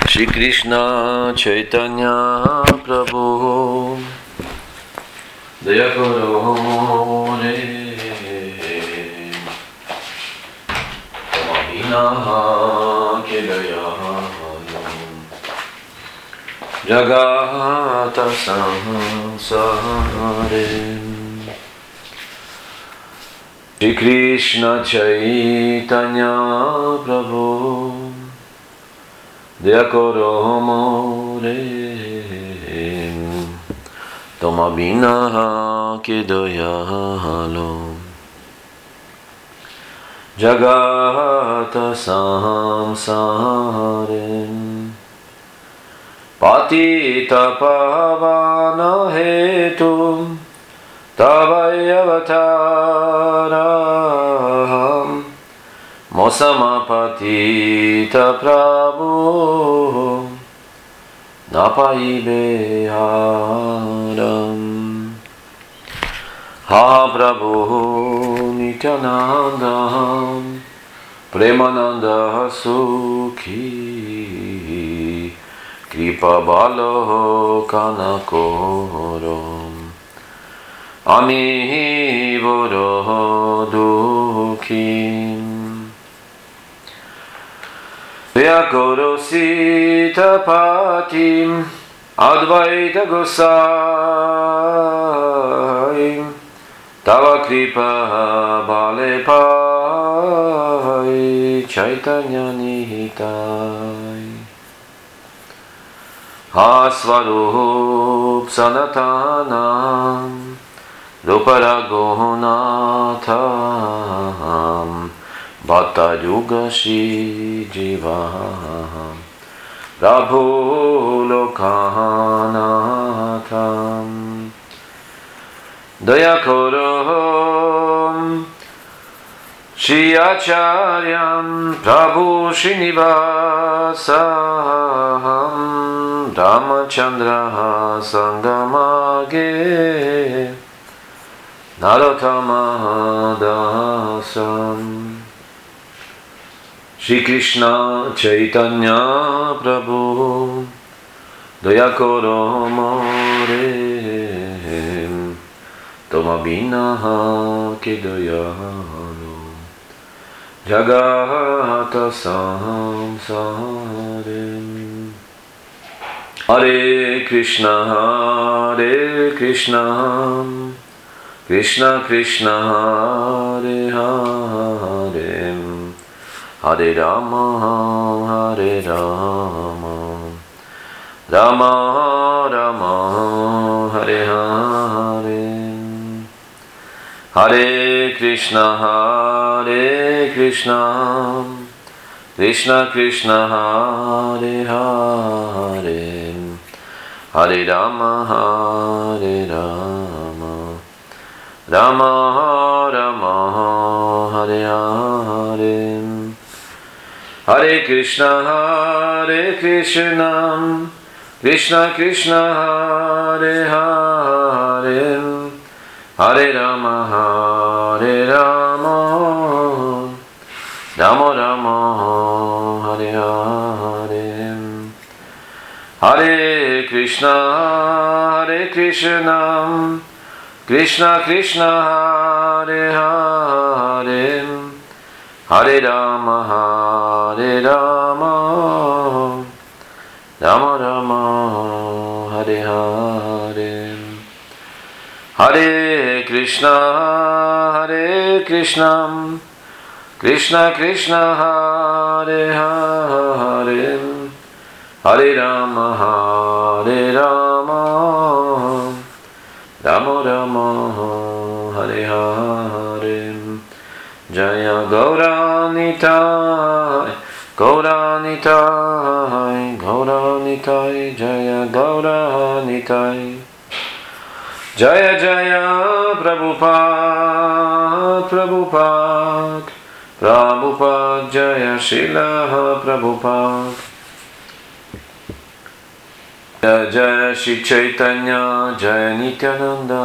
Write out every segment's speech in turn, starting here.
Shri Krishna Chaitanya Prabhu Daya Karo Re Tamabina Ke Daya Jagata Sansare Shri Krishna Chaitanya Prabhu Daya Karo More Toma Bina Ke Dayalo Jagata Samsare Patita Pavana Hetu Tavayavataram Mosamapatita Prabhu Napai Beharam Ha Prabhu Nityananda Premananda Sukhi Kripa Balo Kanakoro Ami Voro Dukhi Vyakoro Sita Patim Advaita Gosai Tava Kripa Bale Pai Chaitanya Nihitai Hasvarup Sanatanam Ruparagonatham Bhatta Yugashi Jiva Prabhu Lokanatham Daya Koro Shri Acharyam Prabhu Srinivasam Ramachandra Sangamage Narottama Dasam Shri Krishna Chaitanya Prabhu Daya Koro More Toma Bina Ke Dayalo Jagata Samsare Hare Krishna Krishna Krishna Hare Hare Hare Rama Rama Rama Hare Hare Hare Krishna Krishna Krishna Hare Hare Hare Rama Rama Rama Hare Hare Hare Krishna Krishna Krishna Hare Hare Hare Rama Rama Rama Hare Hare Hare Krishna Krishna Krishna Hare Hare Hare Rama Rama Rama Hare Hare Hare Krishna Krishna Krishna Hare Hare Hare Rama Rama Rama Hare Hare Jaya Gauranitai Jaya Gauranitai Jaya Jaya Prabhupada Jaya Srila Prabhupada Jaya Jaya Shri Chaitanya Jaya Nityananda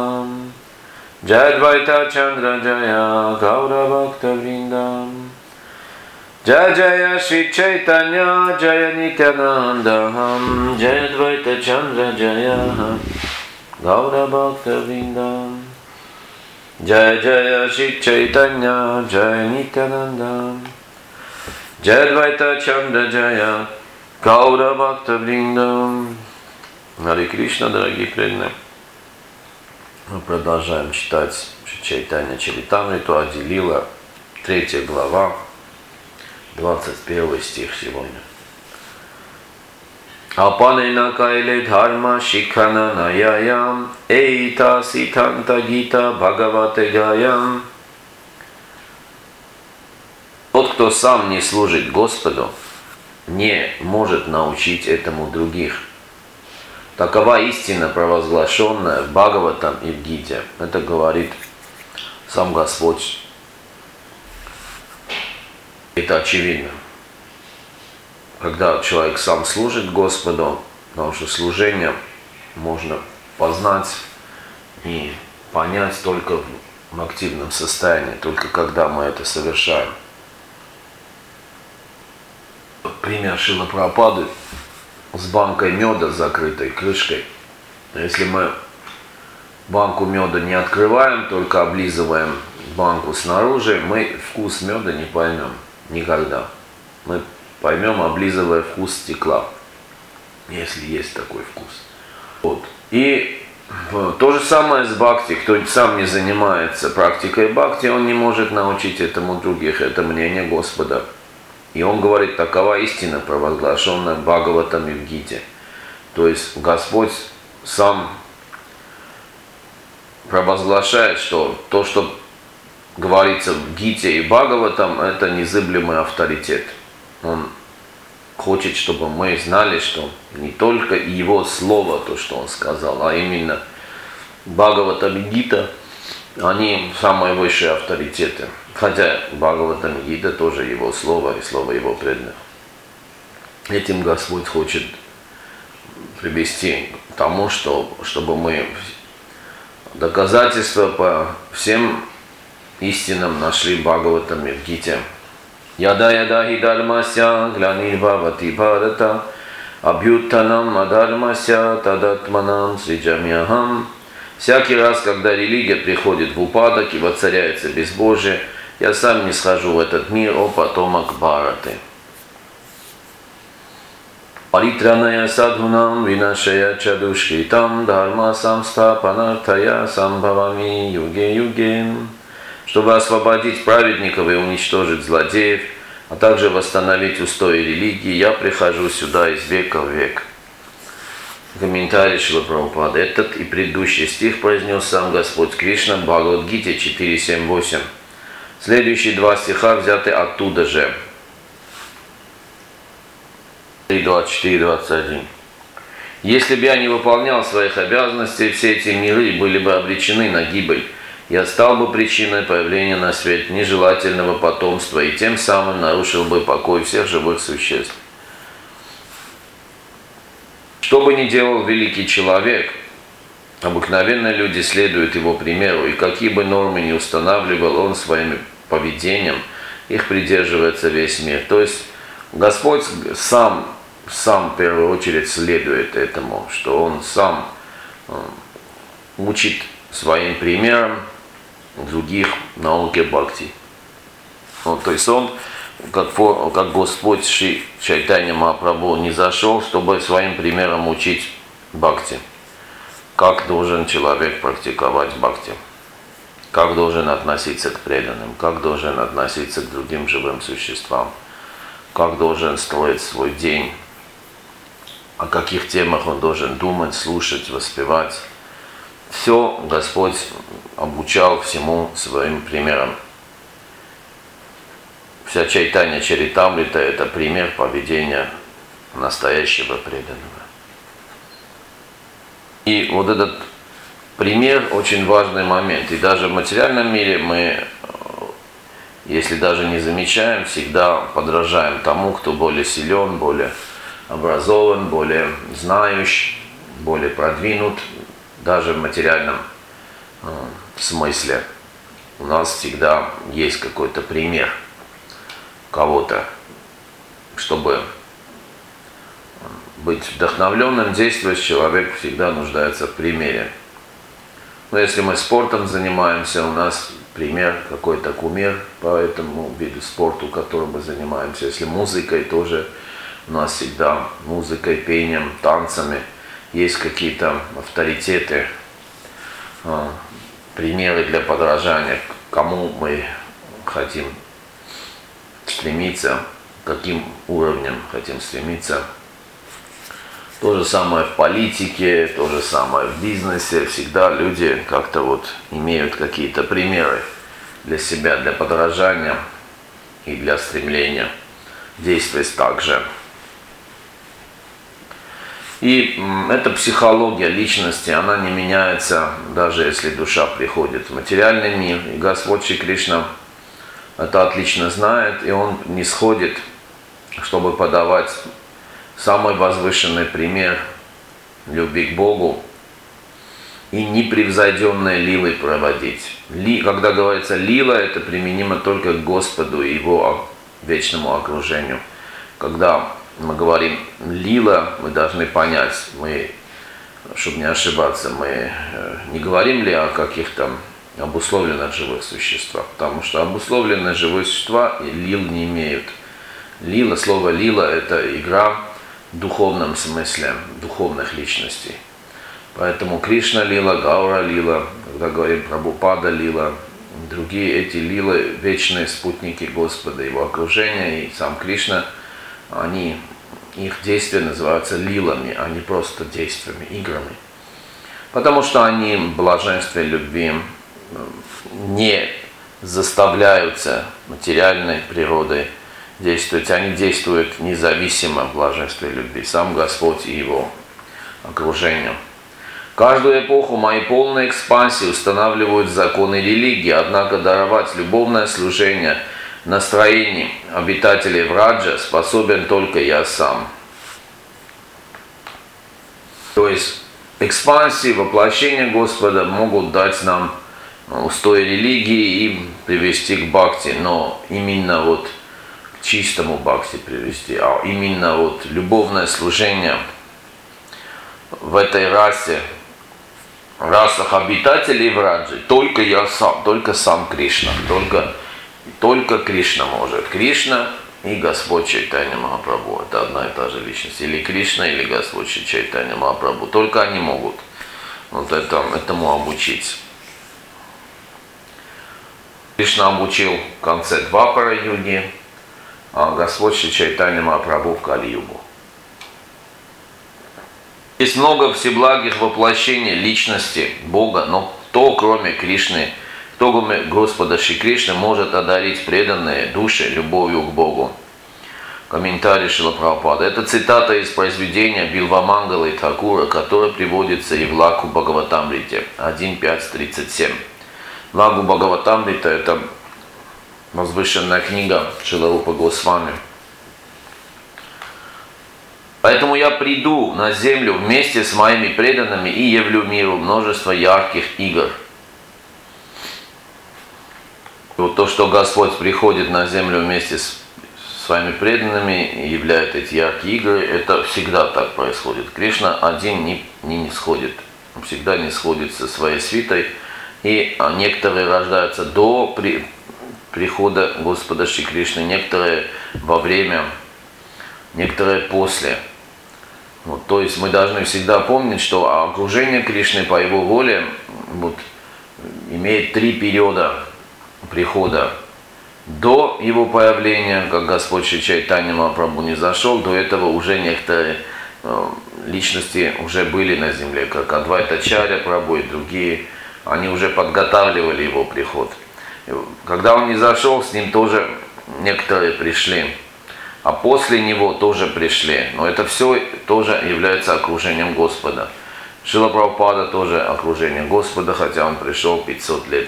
Jaya Advaita Chandra Jaya Gaura Bhakta Vrindam Jaya Jaya Shri Chaitanya Jaya Nityananda Jaya Dvaita Chandra Jaya Gaura Bhakta Vrinda Jaya Jaya Shri Chaitanya Jaya Nityananda Jaya Dvaita Chandra Jaya Gaura Bhakta Vrinda. Харе Кришна, дорогие преданные. Мы продолжаем читать Чайтанья Чаритамриту, Ади Лила, 3 глава, 21 стих сегодня. Апанена кайле дхарма шикхана наяям эйта ситанта гита бхагавате гаям. Тот, кто сам не служит Господу, не может научить этому других. Такова истина, провозглашенная в Бхагаватам и в Гите. Это говорит сам Господь. Это очевидно. Когда человек сам служит Господу, потому что служение можно познать и понять только в активном состоянии, только когда мы это совершаем. Пример Шрилы Прабхупады с банкой меда с закрытой крышкой. Если мы банку меда не открываем, только облизываем банку снаружи, мы вкус меда не поймем никогда. Мы поймем, облизывая вкус стекла, если есть такой вкус. Вот. И то же самое с бхакти. Кто сам не занимается практикой бхакти, он не может научить этому других. Это мнение Господа. И он говорит, такова истина, провозглашенная Бхагаватам и в Гите. То есть Господь сам провозглашает, что то, что говорится в Гите и Бхагаватам, это незыблемый авторитет. Он хочет, чтобы мы знали, что не только его слово, то, что он сказал, а именно Бхагаватам и Гита, они самые высшие авторитеты. Хотя Бхагаватам и Гита тоже его слово и слово его преданных. Этим Господь хочет привести к тому, чтобы мы доказательства по всем истинам нашли в Бхагаватам и в Гите. Яда яда хи дармася глянирбхавати бхарата абьюттанам адармася тадатманам сриджамьяхам. Всякий раз, когда религия приходит в упадок и воцаряется безбожие, я сам не схожу в этот мир, о потомок Бхараты. Паритраная садхунам винашая чадушкритам дхарма самстапанартая самбхавами юге юге. Чтобы освободить праведников и уничтожить злодеев, а также восстановить устои религии, я прихожу сюда из века в век. Комментарий Шрилы Прабхупады. Этот и предыдущий стих произнес сам Господь Кришна в Бхагавад-гите 4.7.8. Следующие 2 стиха взяты оттуда же. 3.24.21. Если бы я не выполнял своих обязанностей, все эти миры были бы обречены на гибель. Я стал бы причиной появления на свет нежелательного потомства и тем самым нарушил бы покой всех живых существ. Что бы ни делал великий человек, обыкновенно люди следуют его примеру, и какие бы нормы ни устанавливал он своим поведением, их придерживается весь мир. То есть Господь сам в первую очередь следует этому, что Он сам учит своим примером других науке бхакти. Ну, то есть Он, как Господь Шри Чайтанья Махапрабху, не зашел, чтобы своим примером учить бхакти. Как должен человек практиковать бхакти? Как должен относиться к преданным? Как должен относиться к другим живым существам? Как должен строить свой день? О каких темах он должен думать, слушать, воспевать? Все Господь обучал всему своим примером. Вся Чайтанья Чаритамрита – это пример поведения настоящего преданного. И вот этот пример очень важный момент. И даже в материальном мире мы, если даже не замечаем, всегда подражаем тому, кто более силен, более образован, более знающий, более продвинут, даже в материальном смысле. У нас всегда есть какой-то пример кого-то, чтобы быть вдохновленным, действовать, человек всегда нуждается в примере. Но если мы спортом занимаемся, у нас пример какой-то кумир по этому виду спорта, которым мы занимаемся. Если музыкой, тоже у нас всегда музыкой, пением, танцами есть какие-то авторитеты, примеры для подражания, к кому мы хотим стремиться, каким уровнем хотим стремиться. То же самое в политике, то же самое в бизнесе. Всегда люди как-то вот имеют какие-то примеры для себя, для подражания и для стремления действовать так же. И эта психология личности, она не меняется, даже если душа приходит в материальный мир. И Господь Шри Кришна это отлично знает, и Он не сходит, чтобы подавать самый возвышенный пример любви к Богу и непревзойденные лилы проводить. Когда говорится лила, это применимо только к Господу и Его вечному окружению. Когда мы говорим лила, мы должны понять, чтобы не ошибаться, мы не говорим ли о каких-то обусловленных живых существах, потому что обусловленные живые существа лил не имеют. Лила, слово лила – это игра в духовном смысле, духовных личностей. Поэтому Кришна лила, Гаура лила, когда говорим про Прабхупада лила, другие эти лилы – вечные спутники Господа, Его окружения, и сам Кришна, их действия называются лилами, а не просто действиями, играми. Потому что они в блаженстве любви не заставляются материальной природой действовать, они действуют независимо в блаженстве любви, сам Господь и Его окружение. Каждую эпоху мои полные экспансии устанавливают законы религии, однако даровать любовное служение настроений обитателей Враджа способен только я сам. То есть экспансии, воплощения Господа могут дать нам устои религии и привести к бхакти, но именно вот к чистому бхакти привести, а именно вот любовное служение в этой расах обитателей Враджи, только я сам, только сам Кришна, только Кришна может. Кришна и Господь Чайтанья Махапрабху. Это одна и та же личность. Или Кришна, или Господь Чайтанья Махапрабху. Только они могут вот этому обучить. Кришна обучил в конце Двапара-юги, а Господь Чайтанья Махапрабху в Кали-югу. Есть много всеблагих воплощений личности Бога, но кто, кроме Кришны, кто, кроме Господа Шри Кришны, может одарить преданные души любовью к Богу? Комментарий Шрила Прабхупады. Это цитата из произведения Билвамангалы Тхакура, которое приводится и в Лагу Бхагаватамрите 1.5.37. Лагу Бхагаватамрита – это возвышенная книга Шрилы Госвами. Поэтому я приду на землю вместе с моими преданными и явлю миру множество ярких игр. И вот то, что Господь приходит на землю вместе с своими преданными и являет эти яркие игры, это всегда так происходит. Кришна один не сходит, он всегда не сходит со своей свитой, и некоторые рождаются до прихода Господа Шри Кришны, некоторые во время, некоторые после. Вот, то есть мы должны всегда помнить, что окружение Кришны по Его воле имеет 3 периода прихода. До Его появления, как Господь Шри Чайтанья Махапрабху не зашел, до этого уже некоторые личности уже были на земле, как Адвайтачарья Прабху и другие, они уже подготавливали Его приход. Когда Он не зашел, с Ним тоже некоторые пришли, а после Него тоже пришли. Но это все тоже является окружением Господа. Шрила Прабхупада тоже окружение Господа, хотя Он пришел 500 лет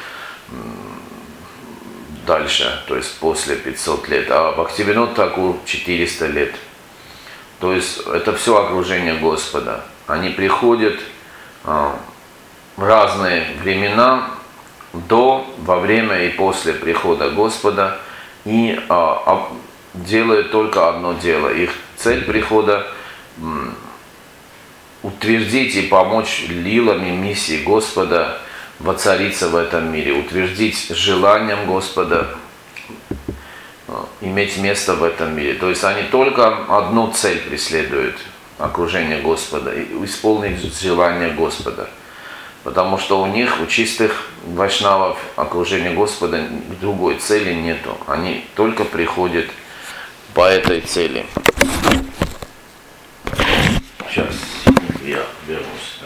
дальше, то есть после 500 лет, а Бхактивинод Тхакур 400 лет. То есть это все окружение Господа. Они приходят в разные времена, до, во время и после прихода Господа, и делают только одно дело. Их цель прихода утвердить и помочь лилами миссии Господа воцариться в этом мире, утвердить желанием Господа иметь место в этом мире. То есть они только одну цель преследуют, окружение Господа, и исполнить желание Господа. Потому что у них, у чистых вайшнавов, окружения Господа другой цели нету. Они только приходят по этой цели. Сейчас я вернусь.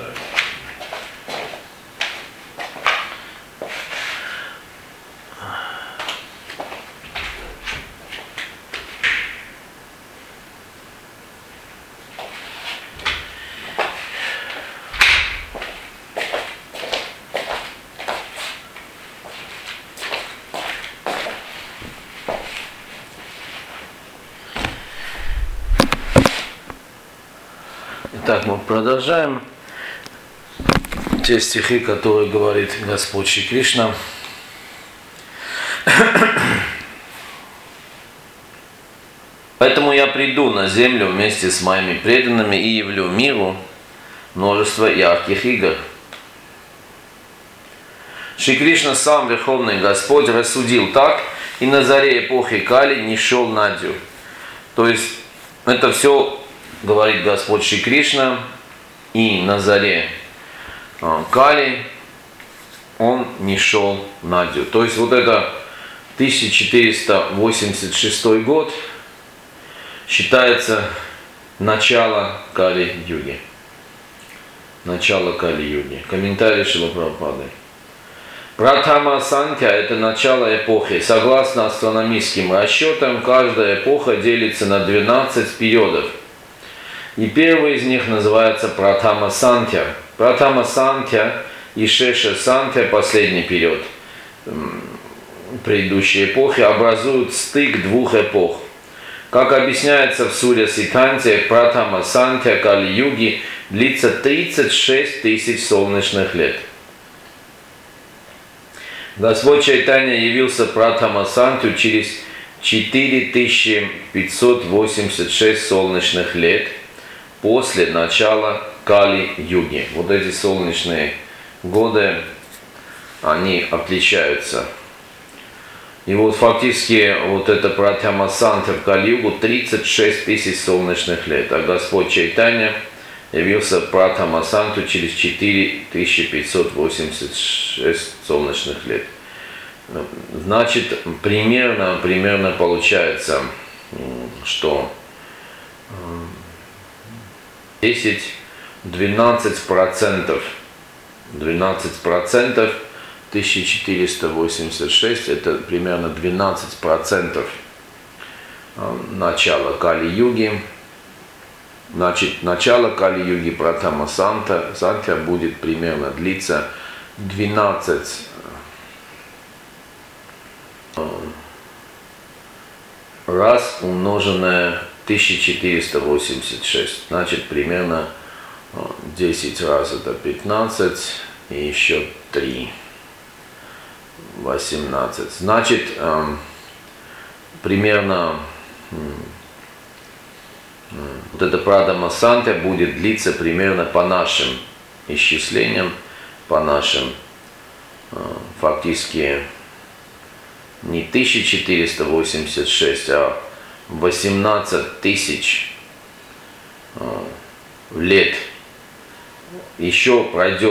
Итак, мы продолжаем те стихи, которые говорит Господь Шри Кришна. Поэтому я приду на землю вместе с моими преданными и явлю миру множество ярких игр. Шри Кришна, сам Верховный Господь, рассудил так, и на заре эпохи Кали не шел Надю. То есть это все говорит Господь Шри Кришна, и на заре Кали он не шел Надю. То есть вот это 1486 год считается начало Кали-юги. Начало Кали-юги. Комментарий Шрила Прабхупады. Пратхама Санхья – это начало эпохи. Согласно астрономическим расчетам, каждая эпоха делится на 12 периодов. И первый из них называется Пратхама Санхья. Пратхама Санхья и Шеша Санхья, последний период предыдущей эпохи, образуют стык двух эпох. Как объясняется в Сурья Ситханте, Пратхама Санхья Кали-юги длится 36 тысяч солнечных лет. Господь Чайтанья явился Пратхама Санхью через 4586 солнечных лет после начала Кали-юги. Вот эти солнечные годы, они отличаются. И вот фактически вот это Пратхама Санхья в Кали-югу 36 тысяч солнечных лет. А Господь Чайтанья явился Пратхама Санхью через 4586 солнечных лет. Значит, примерно получается, что 12% 1486 это примерно 12% начала Кали-юги. Значит, начало Кали-юги Пратхама Санхья будет примерно длиться 12 раз умноженное 1486. Значит, примерно 10 раз это 15 и еще 3. 18. Значит, примерно вот эта Пратхама Санхья будет длиться примерно по нашим исчислениям, по нашим фактически не 1486, а 18 тысяч лет. Еще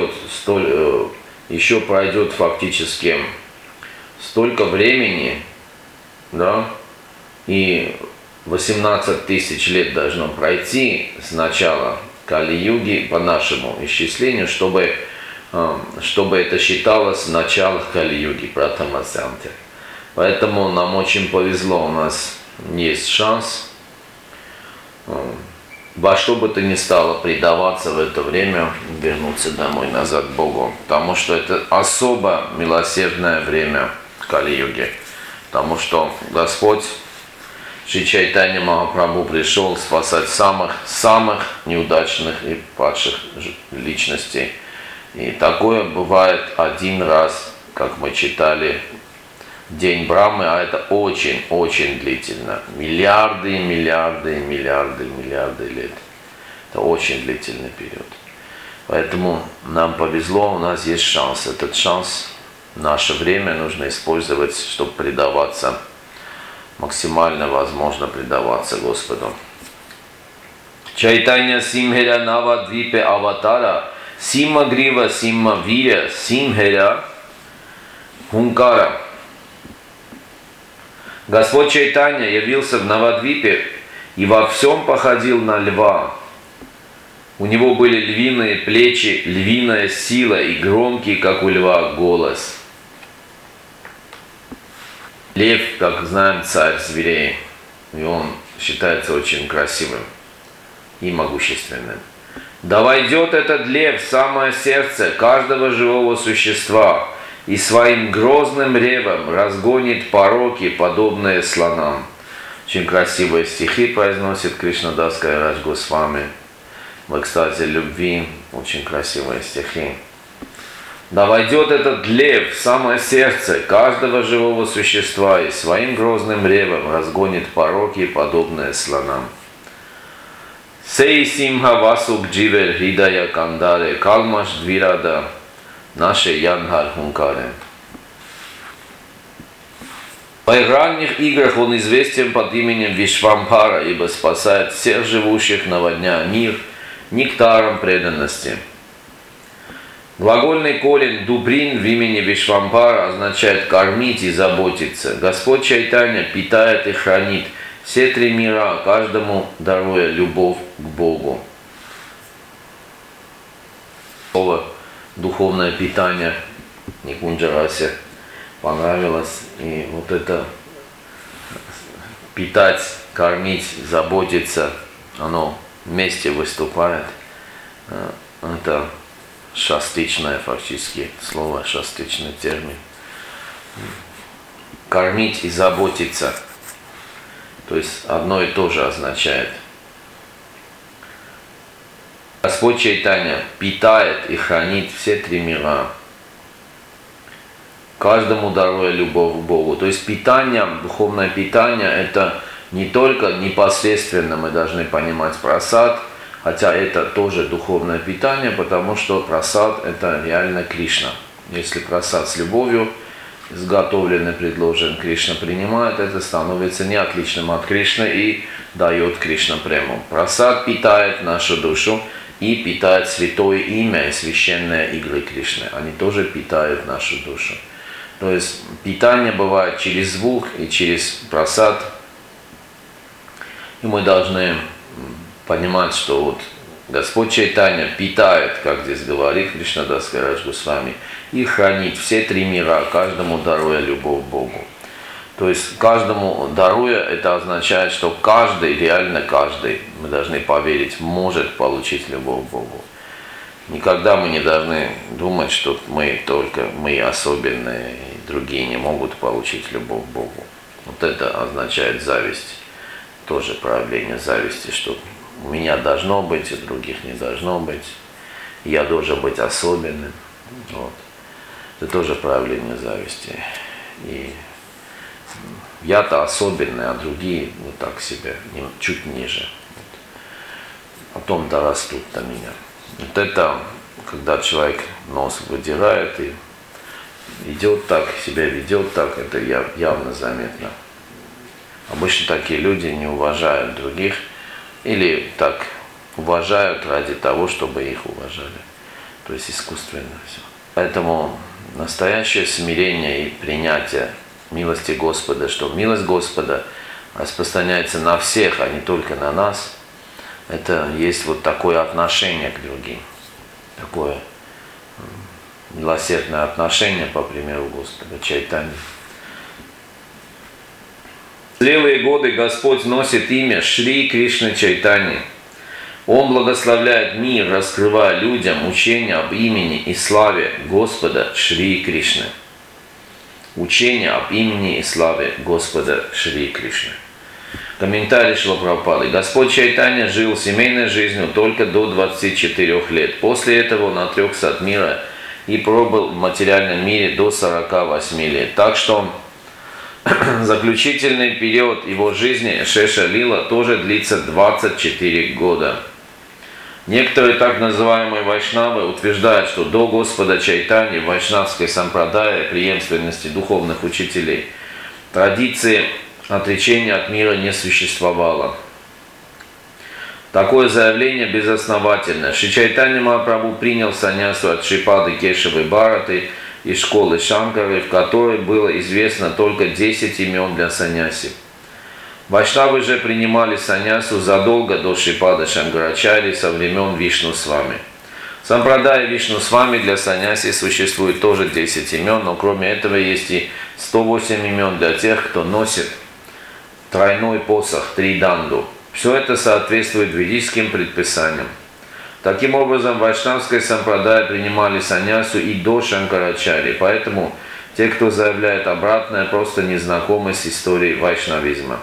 пройдет фактически столько времени, да, и 18 тысяч лет должно пройти с начала Кали-юги по нашему исчислению, чтобы это считалось начало Кали-юги Пратхама Санхья. Поэтому нам очень повезло, у нас есть шанс во что бы то ни стало предаваться в это время, вернуться домой назад к Богу. Потому что это особо милосердное время Кали-юги. Потому что Господь Шри Чайтанья Махапрабху пришел спасать самых неудачных и падших личностей. И такое бывает один раз, как мы читали день Брамы, а это очень-очень длительно. Миллиарды, миллиарды, миллиарды, миллиарды лет. Это очень длительный период. Поэтому нам повезло, у нас есть шанс. Этот шанс, наше время нужно использовать, чтобы предаваться, максимально возможно предаваться Господу. Чайтанья Симхера Навадвипе Аватара, Симма Грива, Симма Виря, Симхера Хункара. Господь Чайтанья явился в Навадвипе и во всем походил на льва. У него были львиные плечи, львиная сила и громкий, как у льва, голос. Лев, как знаем, царь зверей, и он считается очень красивым и могущественным. Да войдет этот лев в самое сердце каждого живого существа и своим грозным ревом разгонит пороки, подобные слонам. Очень красивые стихи произносит Кришнадас Кавирадж Госвами. В экстазе любви очень красивые стихи. Да войдет этот лев в самое сердце каждого живого существа и своим грозным ревом разгонит пороки, подобные слонам. Сей симха васук дживер хидая кандаре калмаш двирада наши янхар хункаре. В ранних играх он известен под именем Вишвамбхара, ибо спасает всех живущих, наводня мир нектаром преданности. Глагольный корень дубрин в имени Вишвамбхара означает кормить и заботиться. Господь Чайтанья питает и хранит все три мира, каждому даруя любовь к Богу. Слово духовное питание Никунджарасе понравилось. И вот это питать, кормить, заботиться, оно вместе выступает. Это шастичное фактически слово, шастичный термин. Кормить и заботиться. То есть одно и то же означает. Господь Чайтанья питает и хранит все три мира, каждому даруя любовь к Богу. То есть питание, духовное питание, это не только непосредственно мы должны понимать прасад, хотя это тоже духовное питание, потому что прасад это реально Кришна. Если прасад с любовью изготовленный, предложен, Кришна принимает, это становится не отличным от Кришны и дает Кришна прему. Прасад питает нашу душу и питает святое имя и священные игры Кришны. Они тоже питают нашу душу. То есть питание бывает через звук и через прасад. И мы должны понимать, что вот Господь Чайтанья питает, как здесь говорит Кришнадас Кавирадж Госвами, и хранит все три мира, каждому даруя любовь к Богу. То есть каждому даруя, это означает, что каждый, реально каждый, мы должны поверить, может получить любовь к Богу. Никогда мы не должны думать, что мы особенные, и другие не могут получить любовь к Богу. Вот это означает зависть. Тоже проявление зависти, что у меня должно быть, у других не должно быть. Я должен быть особенным. Вот. Это тоже проявление зависти. И я-то особенный, а другие вот так себе, чуть ниже. Вот. Потом-то растут-то меня. Вот это, когда человек нос выдирает и идет так, себя ведет так, это явно заметно. Обычно такие люди не уважают других или так уважают ради того, чтобы их уважали. То есть искусственно все. Поэтому настоящее смирение и принятие милости Господа, что милость Господа распространяется на всех, а не только на нас, это есть вот такое отношение к другим. Такое милосердное отношение, по примеру Господа Чайтаньи. В зрелые годы Господь носит имя Шри Кришна Чайтаньи. Он благословляет мир, раскрывая людям учение об имени и славе Господа Шри Кришны. Учение об имени и славе Господа Шри Кришны. Комментарий Шрила Прабхупады. Господь Чайтанья жил семейной жизнью только до 24 лет. После этого он отрекся от мира и пробыл в материальном мире до 48 лет. Так что Заключительный период его жизни Шеша Лила тоже длится 24 года. Некоторые так называемые вайшнавы утверждают, что до Господа Чайтаньи в вайшнавской сампрадае преемственности духовных учителей традиции отречения от мира не существовало. Такое заявление безосновательно. Шри Чайтанья Махапрабху принял саньясу от Шрипады Кешавы Бхараты из школы Шанкары, в которой было известно только 10 имен для саньяси. Вайшнавы же принимали саньясу задолго до Шрипада Шанкарачарьи со времен Вишну-свами. В сампрадае Вишну-свами для саньяси существует тоже 10 имен, но кроме этого есть и 108 имен для тех, кто носит тройной посох, триданду. Все это соответствует ведическим предписаниям. Таким образом, в вайшнавской сампрадае принимали саньясу и до Шанкарачарьи, поэтому те, кто заявляет обратное, просто не знакомы с историей вайшнавизма.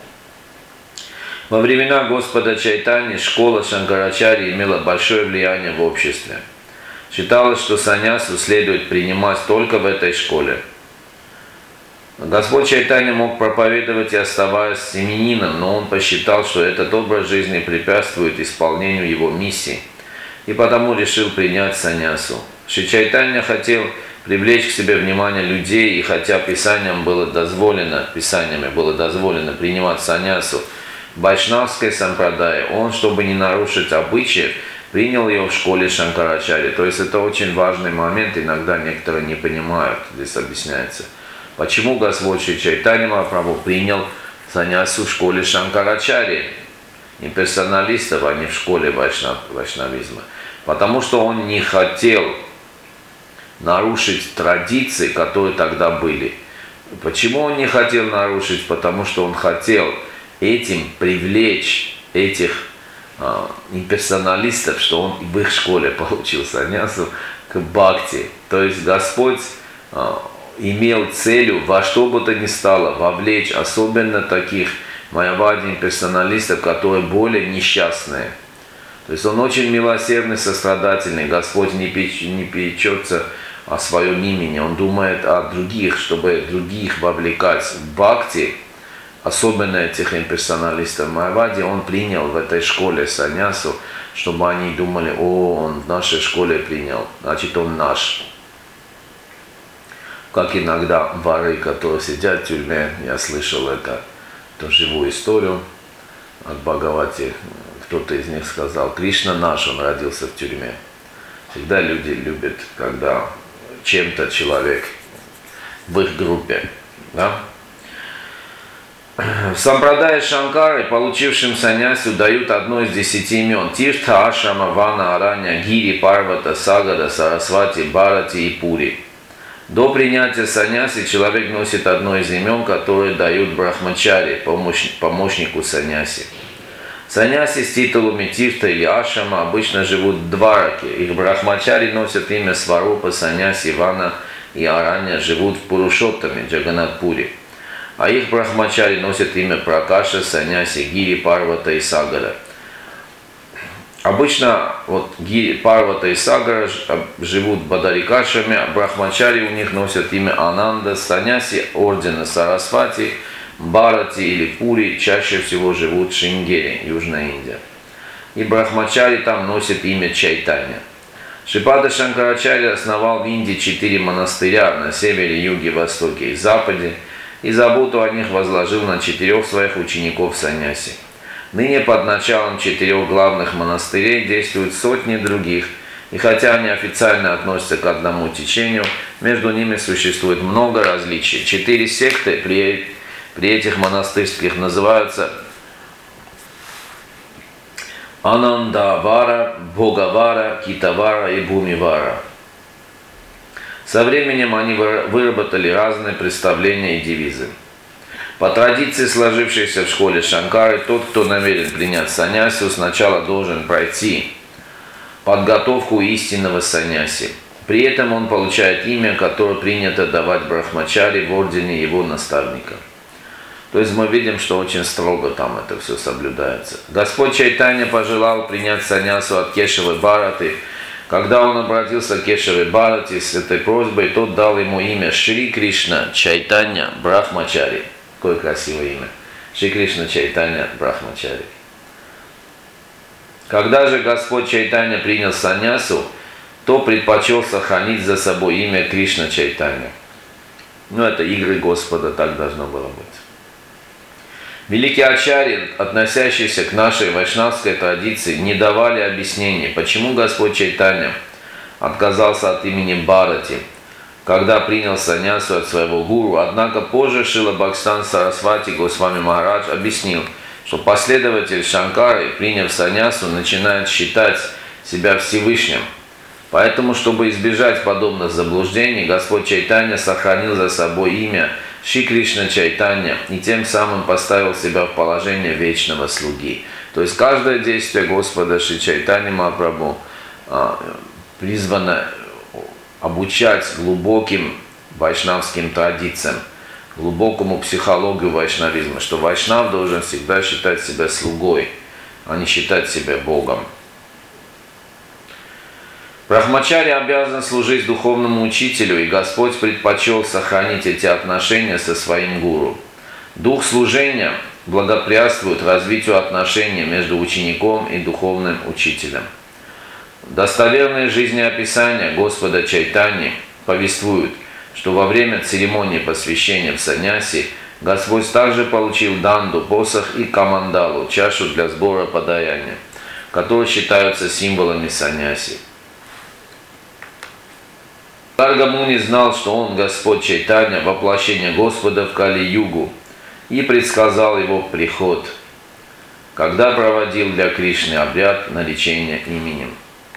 Во времена Господа Чайтаньи школа Шанкарачарьи имела большое влияние в обществе. Считалось, что саньясу следует принимать только в этой школе. Господь Чайтанья мог проповедовать и оставаясь семенином, но он посчитал, что этот образ жизни препятствует исполнению его миссии, и потому решил принять саньясу. Шри Чайтанья хотел привлечь к себе внимание людей, и хотя писаниями было дозволено принимать саньясу в вайшнавской сампрадае, он, чтобы не нарушить обычаи, принял ее в школе Шанкарачарьи. То есть это очень важный момент, иногда некоторые не понимают, здесь объясняется. Почему Господь Шри Чайтанья Махапрабху принял саньясу в школе Шанкарачарьи, имперсоналистов, а не в школе вайшнавизма? Потому что он не хотел нарушить традиции, которые тогда были. Почему он не хотел нарушить? Потому что он хотел этим привлечь этих имперсоналистов, что он в их школе получил саньясу, к бхакти. То есть Господь имел целью во что бы то ни стало вовлечь особенно таких майявади имперсоналистов, которые более несчастные. То есть он очень милосердный, сострадательный. Господь не печется о своем имени, он думает о других, чтобы других вовлекать в бхакти, особенно этих имперсоналистов майявади. Он принял в этой школе саньясу, чтобы они думали: о, он в нашей школе принял, значит он наш. Как иногда воры, которые сидят в тюрьме, я слышал эту живую историю от Бхагавати. Кто-то из них сказал: Кришна наш, он родился в тюрьме. Всегда люди любят, когда чем-то человек в их группе. Да? В сампрадае Шанкары, получившим саньясу, дают одно из 10 имен: Тиртха, Ашрама, Вана, Аранья, Гири, Парвата, Сагада, Сарасвати, Бхарати и Пури. До принятия саньяси человек носит одно из имен, которые дают брахмачари, помощнику саньяси. Саньяси с титулами Тирта или Ашрама обычно живут в Двараке. Их брахмачари носят имя Сварупа, саньяси, Вана и Аранья живут в Пурушоттаме, Джаганатпуре. А их брахмачари носят имя Пракаша, саньяси, Гири, Парвата и Сагара. Обычно Гири, Парвата и Сагара живут в Бадарикашраме, а брахмачари у них носят имя Ананда, саньяси ордена Сарасвати, Бхарати или Пури чаще всего живут в Шрингери, Южная Индия. И брахмачари там носят имя Чайтанья. Шрипада Шанкарачарья основал в Индии 4 монастыря на севере, юге, востоке и западе, и заботу о них возложил на 4 своих учеников саньяси. Ныне под началом 4 главных монастырей действуют сотни других, и хотя они официально относятся к одному течению, между ними существует много различий. 4 секты при этих монастырских называются Анандавара, Бхогавара, Китавара и Бхумивара. Со временем они выработали разные представления и девизы. По традиции, сложившейся в школе Шанкары, тот, кто намерен принять саньясу, сначала должен пройти подготовку истинного саньяси. При этом он получает имя, которое принято давать брахмачари в ордене его наставника. То есть мы видим, что очень строго там это все соблюдается. Господь Чайтанья пожелал принять саньясу от Кешавы Бхараты Когда он обратился к Кешаве Бхарати с этой просьбой, тот дал ему имя Шри Кришна Чайтанья Брахмачари. Какое красивое имя. Шри Кришна Чайтанья Брахмачари. Когда же Господь Чайтанья принял саньясу, то предпочел сохранить за собой имя Кришна Чайтанья. Это игры Господа, так должно было быть. Великие ачарьи, относящиеся к нашей вайшнавской традиции, не давали объяснений, почему Господь Чайтанья отказался от имени Бхарати, когда принял саньясу от своего гуру. Однако позже Шрила Бхактисиданта Сарасвати Госвами Махарадж объяснил, что последователь Шанкары, приняв саньясу, начинает считать себя Всевышним. Поэтому, чтобы избежать подобных заблуждений, Господь Чайтанья сохранил за собой имя Шри Кришна Чайтанья и тем самым поставил себя в положение вечного слуги. То есть каждое действие Господа Шри Чайтаньи Махапрабху призвано обучать глубоким вайшнавским традициям, глубокому психологию вайшнавизма, что вайшнав должен всегда считать себя слугой, а не считать себя Богом. Брахмачари обязан служить духовному учителю, и Господь предпочел сохранить эти отношения со своим гуру. Дух служения благоприятствует развитию отношений между учеником и духовным учителем. Достоверные жизнеописания Господа Чайтаньи повествуют, что во время церемонии посвящения в саньяси Господь также получил данду, посох и камандалу, чашу для сбора подаяния, которые считаются символами саньяси. Гарга Муни знал, что он, Господь Чайтанья, воплощение Господа в Кали-югу, и предсказал его приход, когда проводил для Кришны обряд наречения именем.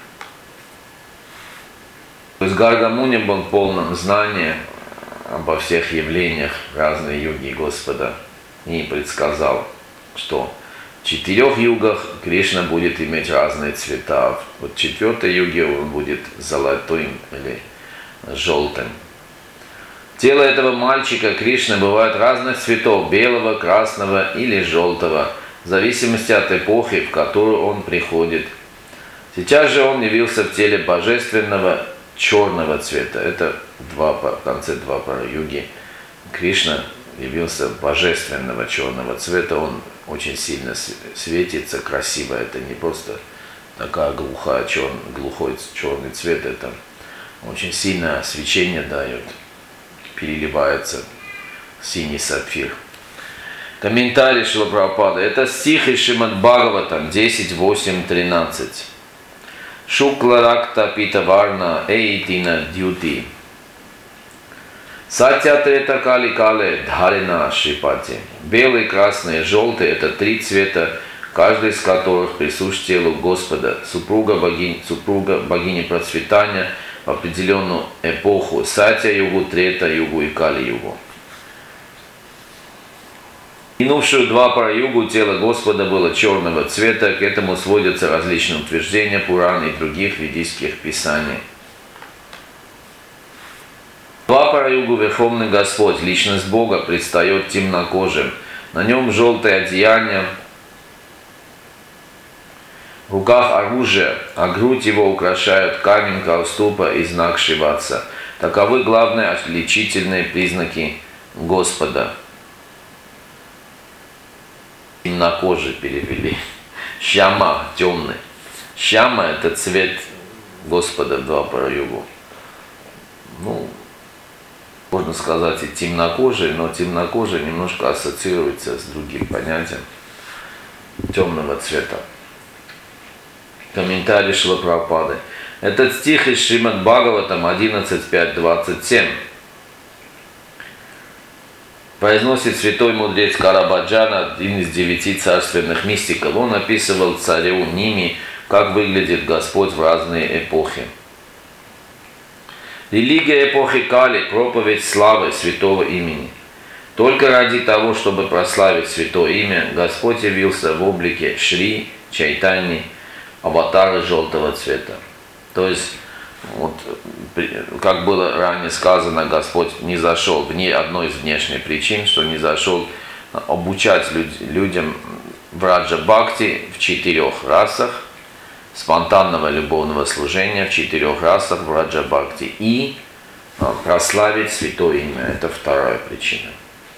То есть Гарга Муни был в полном знании обо всех явлениях разной юги Господа и предсказал, что в 4 югах Кришна будет иметь разные цвета. В 4 юге он будет золотым или желтым. Тело этого мальчика Кришны бывает разных цветов: белого, красного или желтого, в зависимости от эпохи, в которую он приходит. Сейчас же он явился в теле божественного черного цвета. Это в конце 2 юги. Кришна явился божественного черного цвета. Он очень сильно светится, красиво. Это не просто такая глухой черный цвет. Это очень сильное свечение дает, переливается синий сапфир. Комментарий Шрила Прабхупады. Это стих из Шримад Бхагаватам 10.8.13. Шукла ракта пита варна эйтина дьюти. Сатья трета кали кале дхарина шипати. Белый, красный и желтый – это 3 цвета, каждый из которых присущ телу Господа, супруга богини процветания в определенную эпоху: Сатья-югу, Трета-югу и Кали-югу. Минувшую 2 югу тело Господа было черного цвета, к этому сводятся различные утверждения Пуран и других ведических писаний. 2 югу Верховный Господь, личность Бога, предстает темнокожим. На нем желтое одеяние, в руках оружие, а грудь его украшают камень Кауступа и знак Шриватса. Таковы главные отличительные признаки Господа. Темнокожий перевели. Шьяма – темный. Шьяма – это цвет Господа в 2 югу. Можно сказать и темнокожий, но темнокожий немножко ассоциируется с другим понятием темного цвета. Комментарий Шрила Прабхупады. Этот стих из Шримад Бхагаватам 11.5.27 произносит святой мудрец Карабаджана, один из 9 царственных мистиков. Он описывал царю Ними, как выглядит Господь в разные эпохи. Религия эпохи Кали – проповедь славы святого имени. Только ради того, чтобы прославить святое имя, Господь явился в облике Шри Чайтаньи, аватара желтого цвета. То есть, как было ранее сказано, Господь не зашел, одной из внешних причин, что не зашел обучать людям в Раджа Бхакти в 4 расах: спонтанного любовного служения в 4 расах Враджа Бхакти и прославить святое имя. Это вторая причина.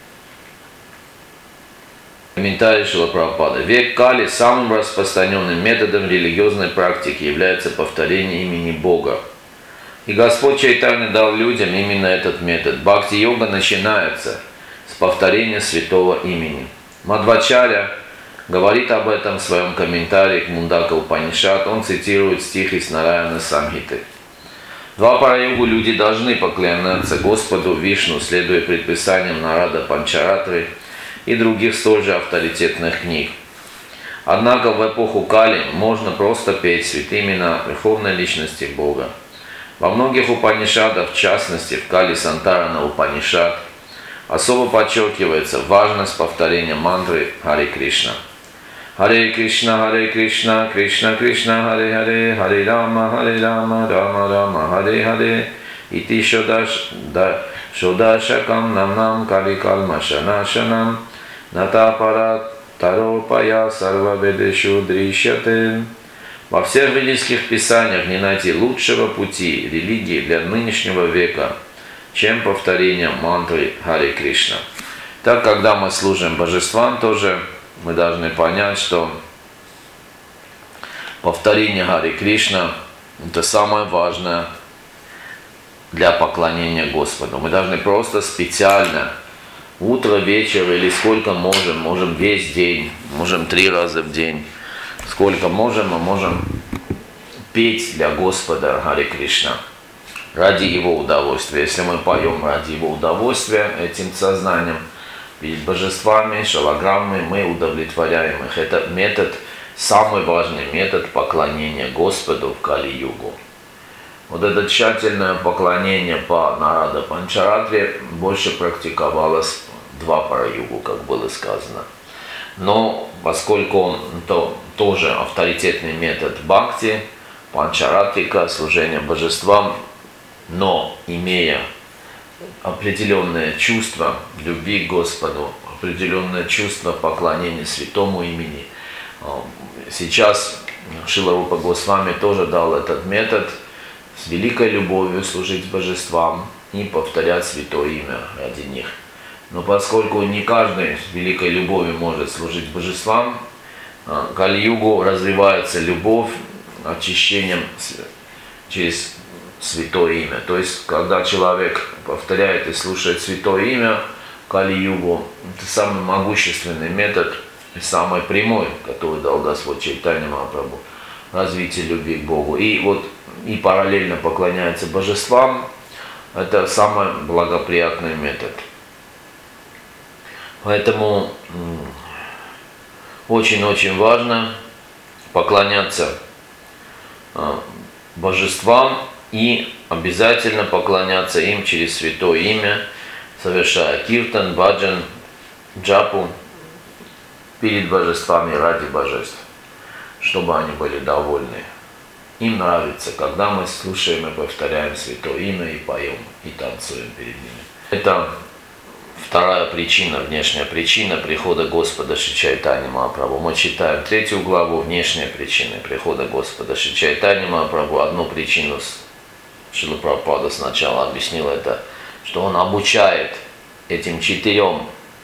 Комментарий Шрила Прабхупады. Век Кали самым распространенным методом религиозной практики является повторение имени Бога. И Господь Чайтанья дал людям именно этот метод. Бхакти-йога начинается с повторения святого имени. Мадхвачарья говорит об этом в своем комментарии к Мундака Упанишад. Он цитирует стих из Нараяна Самхиты. Двапара-югу люди должны поклоняться Господу Вишну, следуя предписаниям Нарада Панчаратры и других столь же авторитетных книг. Однако в эпоху Кали можно просто петь святые имена Верховной Личности Бога. Во многих Упанишадах, в частности в Кали Сантарана Упанишад, особо подчеркивается важность повторения мантры Харе Кришна. Харе Кришна, Кришна Кришна, Харе Харе, Харе Рама, Рама Рама, Харе Харе, Ити Шодашакам Нам Кали Калмашанашанам, Натапарат Таропая Сарвабедешу Дришяте. Во всех ведических писаниях не найти лучшего пути религии для нынешнего века, чем повторение мантры Харе Кришна. Так, когда мы служим божествам, тоже мы должны понять, что повторение Харе Кришна – это самое важное для поклонения Господу. Мы должны просто специально утро, вечер или сколько можем весь день, можем 3 раза в день, сколько можем, мы можем петь для Господа Харе Кришна ради Его удовольствия. Если мы поем ради Его удовольствия, этим сознанием, перед божествами, шалаграммой, мы удовлетворяем их. Это метод, самый важный метод поклонения Господу в Кали-югу. Вот это тщательное поклонение по Нарада Панчаратре больше практиковалось в Двапара-югу, как было сказано. Но поскольку он тоже авторитетный метод бхакти, панчаратрика, служение божествам, но имея определенное чувство любви к Господу, определенное чувство поклонения святому имени. Сейчас Шрила Рупа Госвами тоже дал этот метод с великой любовью служить божествам и повторять святое имя ради них. Но поскольку не каждый с великой любовью может служить божествам, в Кали-югу развивается любовь очищением через святое имя. То есть, когда человек повторяет и слушает святое имя в Кали-югу, это самый могущественный метод и самый прямой, который дал Господь Чайтанья Махапрабху, развитие любви к Богу. И вот и параллельно поклоняется божествам, это самый благоприятный метод. Поэтому очень-очень важно поклоняться божествам и обязательно поклоняться им через святое имя, совершая киртан, баджан, джапу перед божествами ради божеств, чтобы они были довольны. Им нравится, когда мы слушаем и повторяем святое имя и поем, и танцуем перед ними. Это вторая причина, внешняя причина прихода Господа Шри Чайтаньи Махапрабху. Мы читаем 3 главу, внешние причины прихода Господа Шри Чайтаньи Махапрабху. Одну причину Шрила Прабхупада сначала объяснил это, что он обучает этим 4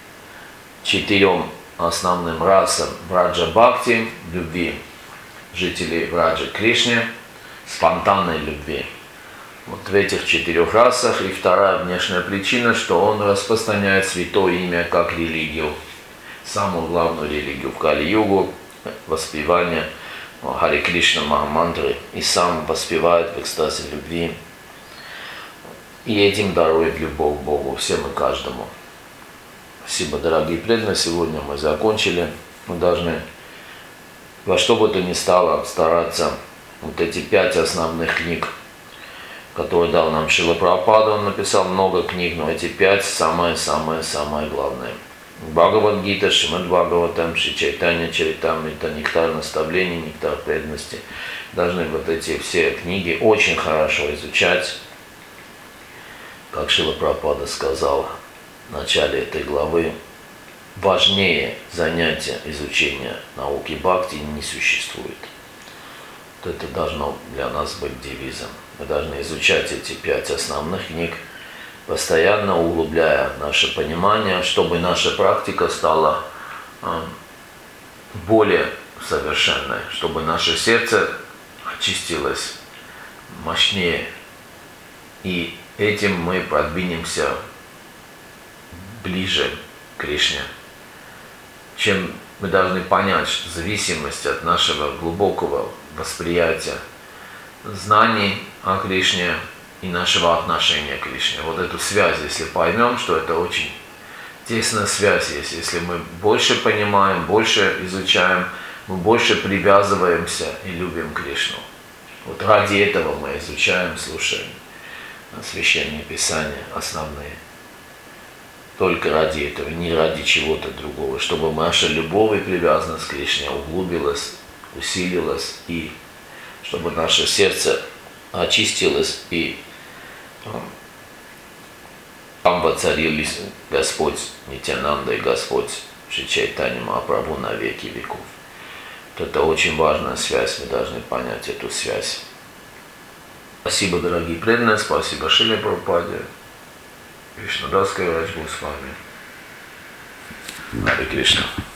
основным расам Враджа Бхакти, любви жителей Враджи Кришне, спонтанной любви. Вот в этих 4 расах. И вторая внешняя причина, что он распространяет святое имя как религию, самую главную религию в Кали-югу, воспевание Харе Кришна Махамантры, и сам воспевает в экстазе любви. И этим дарует любовь к Богу всем и каждому. Спасибо, дорогие преданные. Сегодня мы закончили. Мы должны во что бы то ни стало стараться вот эти 5 основных книг, которые дал нам Шрила Прабхупада. Он написал много книг, но эти 5 самые главные. Бхагавад-гита, Шримад Бхагаватам, Шри Чайтанья Чаритамрита, Нектар наставлений, Нектар преданности. Должны вот эти все книги очень хорошо изучать. Как Шрила Прабхупада сказал в начале этой главы, важнее занятия изучения науки бхакти не существует. Вот это должно для нас быть девизом. Мы должны изучать эти 5 основных книг, постоянно углубляя наше понимание, чтобы наша практика стала более совершенной, чтобы наше сердце очистилось мощнее. И этим мы продвинемся ближе к Кришне. Чем мы должны понять зависимость от нашего глубокого восприятия знаний о Кришне и нашего отношения к Кришне. Вот эту связь, если поймем, что это очень тесная связь есть. Если мы больше понимаем, больше изучаем, мы больше привязываемся и любим Кришну. Вот ради этого мы изучаем, слушаем священные писания основные. Только ради этого, не ради чего-то другого, чтобы наша любовь и привязанность к Кришне углубилась, усилилась, и чтобы наше сердце очистилось, и там воцарились Господь Нитьянанда и Господь Шри Чайтанья Махапрабху на веки веков. Вот это очень важная связь, мы должны понять эту связь. Спасибо, дорогие преданные, спасибо Шриле Прабхупаде. Кришнадас Кавирадж был с вами. Харе Кришна.